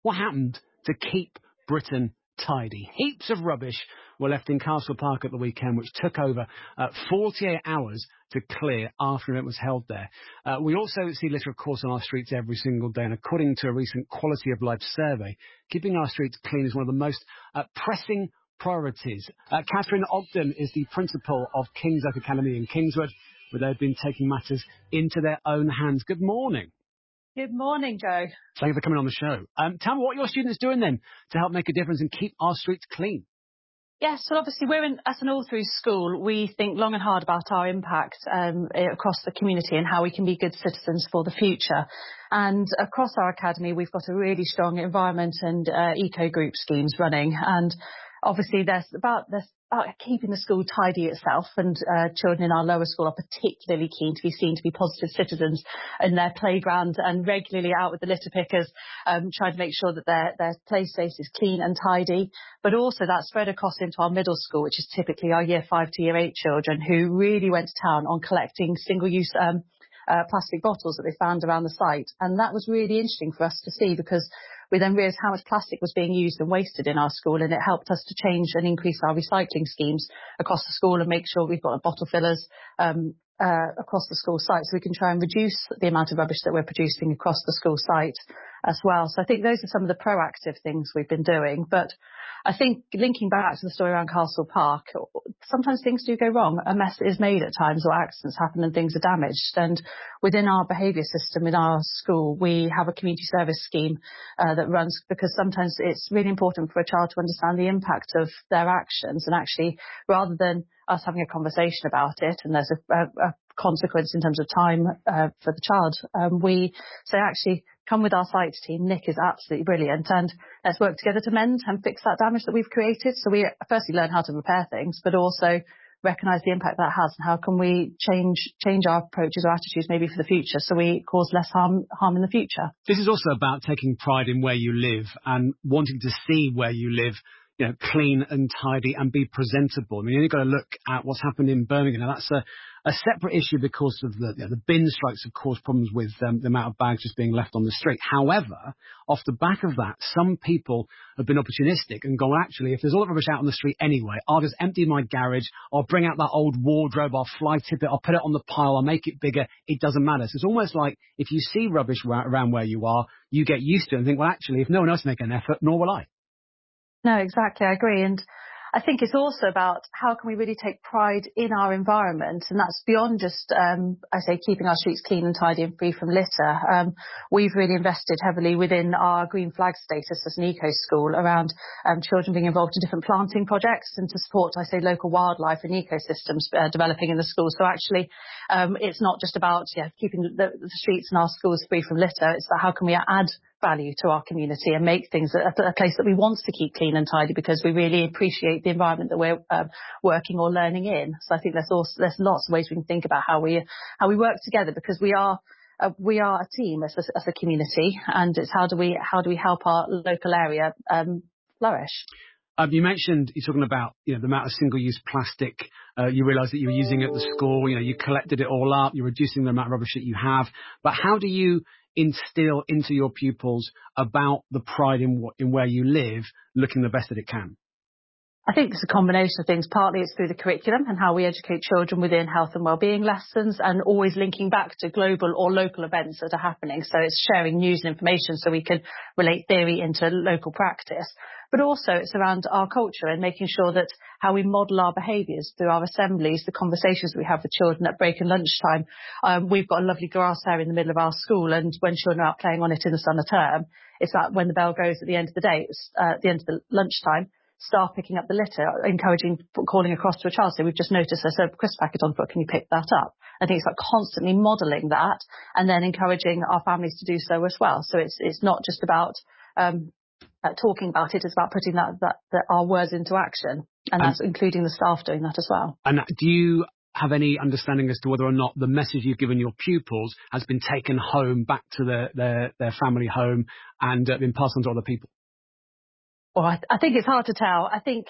What happened to keep Britain tidy? Heaps of rubbish were left in Castle Park at the weekend, which took over 48 hours to clear after it was held there. We also see litter, of course, on our streets every single day, and according to a recent Quality of Life survey, keeping our streets clean is one of the most pressing priorities. Catherine Ogden is the principal of King's Oak Academy in Kingswood, where they've been taking matters into their own hands. Good morning. Good morning, Joe. Thank you for coming on the show. Tell me what your students doing then to help make a difference and keep our streets clean. Yes, well, obviously as an all-through school, we think long and hard about our impact across the community and how we can be good citizens for the future. And across our academy, we've got a really strong environment and eco group schemes running. And obviously there's about keeping the school tidy itself, and children in our lower school are particularly keen to be seen to be positive citizens in their playground and regularly out with the litter pickers, trying to make sure that their play space is clean and tidy. But also that spread across into our middle school, which is typically our year 5 to year 8 children, who really went to town on collecting single-use plastic bottles that they found around the site. And that was really interesting for us to see, because we then realised how much plastic was being used and wasted in our school, and it helped us to change and increase our recycling schemes across the school and make sure we've got bottle fillers across the school site, so we can try and reduce the amount of rubbish that we're producing across the school site as well. So I think those are some of the proactive things we've been doing. But I think linking back to the story around Castle Park, sometimes things do go wrong. A mess is made at times, or accidents happen and things are damaged. And within our behaviour system in our school, we have a community service scheme that runs, because sometimes it's really important for a child to understand the impact of their actions. And actually, rather than us having a conversation about it, and there's a consequence in terms of time for the child, we say, actually, come with our sites team. Nick is absolutely brilliant, and let's work together to mend and fix that damage that we've created. So we firstly learn how to repair things, but also recognise the impact that has, and how can we change our approaches or attitudes maybe for the future, so we cause less harm in the future. This is also about taking pride in where you live and wanting to see where you live, clean and tidy and be presentable. I mean, you've got to look at what's happened in Birmingham. Now, that's a separate issue because of the bin strikes have caused problems with the amount of bags just being left on the street. However, off the back of that, some people have been opportunistic and gone, actually, if there's all that rubbish out on the street anyway, I'll just empty my garage, I'll bring out that old wardrobe, I'll fly tip it, I'll put it on the pile, I'll make it bigger, it doesn't matter. So it's almost like if you see rubbish around where you are, you get used to it and think, well, actually, if no one else is making an effort, nor will I. No, exactly. I agree. And I think it's also about how can we really take pride in our environment, and that's beyond just, keeping our streets clean and tidy and free from litter. We've really invested heavily within our green flag status as an eco school around children being involved in different planting projects and to support, local wildlife and ecosystems developing in the school. So actually, it's not just about keeping the streets in our schools free from litter. It's about how can we add value to our community and make things a place that we want to keep clean and tidy, because we really appreciate the environment that we're working or learning in. So I think there's lots of ways we can think about how we work together, because we are a team as a community, and it's how do we help our local area flourish. You mentioned, you're talking about the amount of single-use plastic you realised that you were using at the school. You collected it all up. You're reducing the amount of rubbish that you have. But how do you instill into your pupils about the pride in where you live, looking the best that it can? I think it's a combination of things. Partly it's through the curriculum and how we educate children within health and wellbeing lessons, and always linking back to global or local events that are happening. So it's sharing news and information so we can relate theory into local practice. But also it's around our culture and making sure that how we model our behaviours through our assemblies, the conversations we have with children at break and lunchtime. We've got a lovely grass area in the middle of our school, and when children are out playing on it in the summer term, it's like when the bell goes at the end of the day, at the end of the lunchtime, staff picking up the litter, calling across to a child, so we've just noticed there's a crisp packet on foot, can you pick that up? I think it's like constantly modelling that and then encouraging our families to do so as well. So it's not just about talking about it, it's about putting our words into action, and that's including the staff doing that as well. And do you have any understanding as to whether or not the message you've given your pupils has been taken home back to their family home and been passed on to other people? Well, I think it's hard to tell. I think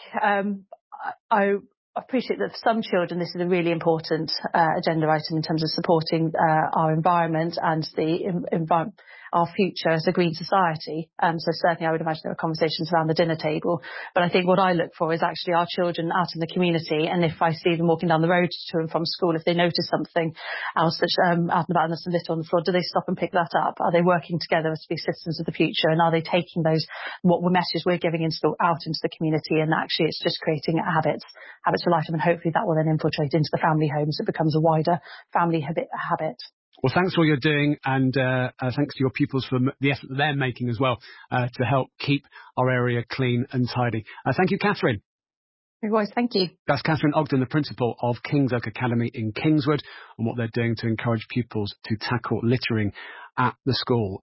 I appreciate that for some children this is a really important agenda item in terms of supporting our environment and our future as a green society. So certainly I would imagine there are conversations around the dinner table. But I think what I look for is actually our children out in the community, and if I see them walking down the road to and from school, if they notice something else that's out and about and there's some litter on the floor, do they stop and pick that up? Are they working together to be citizens of the future, and are they taking those, what messages we're giving in school, out into the community? And actually it's just creating habits for lifetime, and hopefully that will then infiltrate into the family homes. It becomes a wider family habit. Well, thanks for all you're doing, and thanks to your pupils for the effort that they're making as well to help keep our area clean and tidy. Thank you, Catherine. Thank you. That's Catherine Ogden, the principal of King's Oak Academy in Kingswood, and what they're doing to encourage pupils to tackle littering at the school.